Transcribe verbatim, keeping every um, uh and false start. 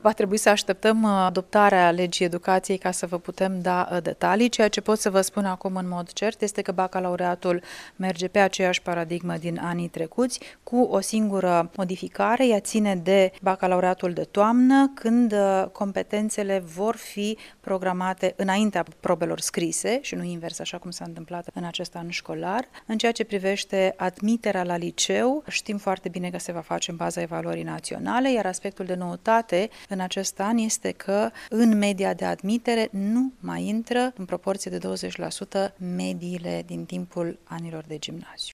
Va trebui să așteptăm adoptarea legii educației ca să vă putem da detalii. Ceea ce pot să vă spun acum în mod cert este că bacalaureatul merge pe aceeași paradigmă din anii trecuți, cu o singură modificare. Ea ține de bacalaureatul de toamnă, când competențele vor fi programate înaintea probelor scrise și nu invers, așa cum s-a întâmplat în acest an școlar. În ceea ce privește admiterea la liceu, știm foarte bine că se va face în baza evaluării naționale, iar aspectul de noutate în acest an este că în media de admitere nu mai intră în proporție de douăzeci la sută mediile din timpul anilor de gimnaziu.